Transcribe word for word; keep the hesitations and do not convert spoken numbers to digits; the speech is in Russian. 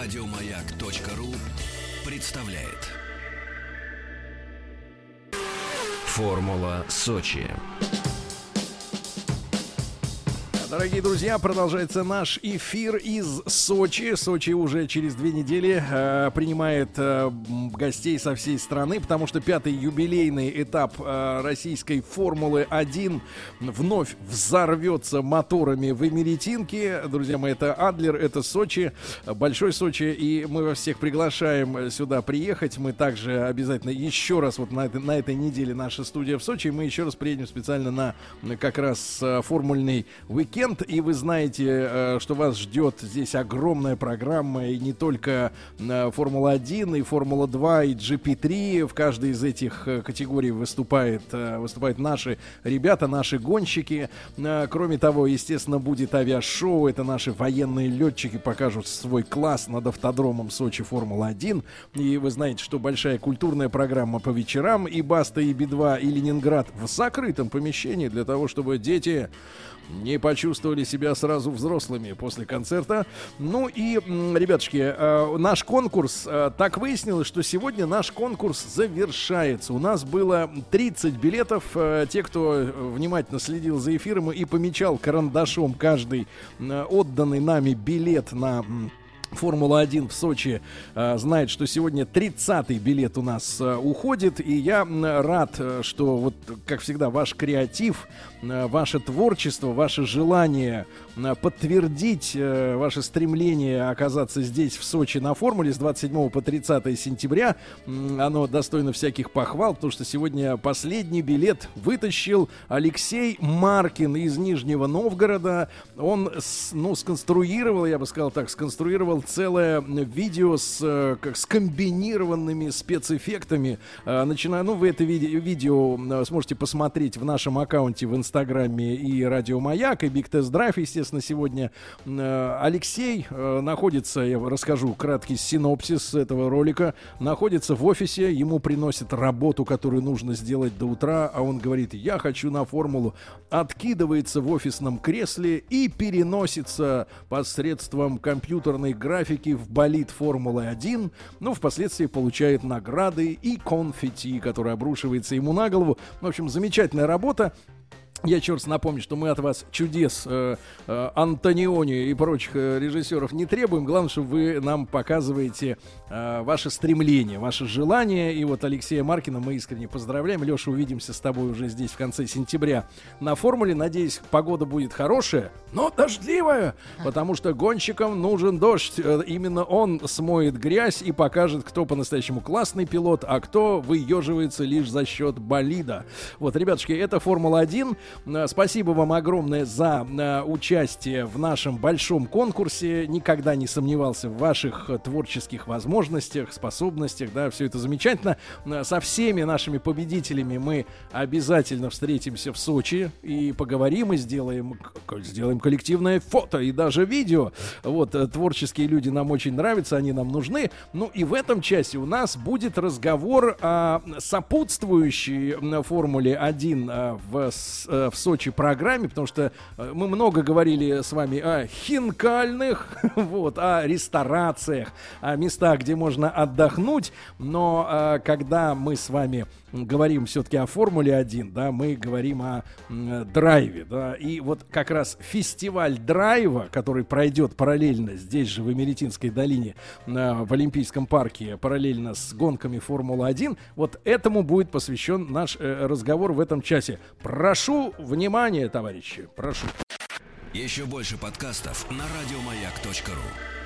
Радиомаяк.ру представляет Формула Сочи. Дорогие друзья, продолжается наш эфир из Сочи. Сочи уже через две недели э, принимает э, гостей со всей страны, потому что пятый юбилейный этап э, российской Формулы один вновь взорвется моторами в Имеретинке. Друзья мои, это Адлер, это Сочи, большой Сочи, и мы вас всех приглашаем сюда приехать. Мы также обязательно еще раз, вот на, этой, на этой неделе наша студия в Сочи, мы еще раз приедем специально на, на как раз э, формульный уикенд. И вы знаете, что вас ждет здесь огромная программа, и не только Формула один, и Формула два, и джи пи три. В каждой из этих категорий выступает, выступают наши ребята, наши гонщики. Кроме того, естественно, будет авиашоу. Это наши военные летчики покажут свой класс над автодромом Сочи Формула один. И вы знаете, что большая культурная программа по вечерам. И Баста, и Би два, и Ленинград в закрытом помещении для того, чтобы дети не почувствовали себя сразу взрослыми после концерта. Ну и, ребятушки, э, наш конкурс, э, так выяснилось, что сегодня наш конкурс завершается. У нас было тридцать билетов. Э, те, кто внимательно следил за эфиром и помечал карандашом каждый э, отданный нами билет на Формула один в Сочи, э, знает, что сегодня тридцатый билет у нас э, уходит. И я э, рад, что вот, как всегда, ваш креатив, э, ваше творчество, ваше желание э, подтвердить э, ваше стремление оказаться здесь, в Сочи, на Формуле с двадцать седьмого по тридцатое сентября, э, оно достойно всяких похвал, потому что сегодня последний билет вытащил Алексей Маркин из Нижнего Новгорода. Он, с, ну, сконструировал, я бы сказал так, сконструировал целое видео с как скомбинированными спецэффектами. Начиная, ну, вы это виде, видео сможете посмотреть в нашем аккаунте в Инстаграме и Радио Маяк, и Big Test Drive, естественно, сегодня. Алексей находится, я расскажу краткий синопсис этого ролика, находится в офисе, ему приносят работу, которую нужно сделать до утра, а он говорит: я хочу на Формулу, откидывается в офисном кресле и переносится посредством компьютерной графики в болид Формулы один, ну, впоследствии получает награды и конфетти, которые обрушивается ему на голову. В общем, замечательная работа. Я еще раз напомню, что мы от вас чудес э, э, Антониони и прочих э, режиссеров не требуем. Главное, чтобы вы нам показываете э, ваше стремление, ваше желание. И вот Алексея Маркина мы искренне поздравляем. Леша, увидимся с тобой уже здесь в конце сентября на Формуле. Надеюсь, погода будет хорошая, но дождливая, потому что гонщикам нужен дождь. Именно он смоет грязь и покажет, кто по-настоящему классный пилот, а кто выеживается лишь за счет болида. Вот, ребятушки, это Формула один. Спасибо вам огромное за uh, участие в нашем большом конкурсе. Никогда не сомневался в ваших uh, творческих возможностях, способностях. Да, все это замечательно. Uh, со всеми нашими победителями мы обязательно встретимся в Сочи и поговорим, и сделаем, сделаем коллективное фото и даже видео. Вот, uh, творческие люди нам очень нравятся, они нам нужны. Ну и в этом части у нас будет разговор о сопутствующей uh, Формуле один uh, в uh, в Сочи программе, потому что мы много говорили с вами о хинкальных, вот, о ресторациях, о местах, где можно отдохнуть, но а, когда мы с вами говорим все-таки о Формуле один, да, мы говорим о м, драйве, да, и вот как раз фестиваль драйва, который пройдет параллельно здесь же в Имеретинской долине, а, в Олимпийском парке, параллельно с гонками Формулы один, вот этому будет посвящен наш э, разговор в этом часе. Прошу внимания, товарищи, прошу. Еще больше подкастов на радиомаяк точка ру.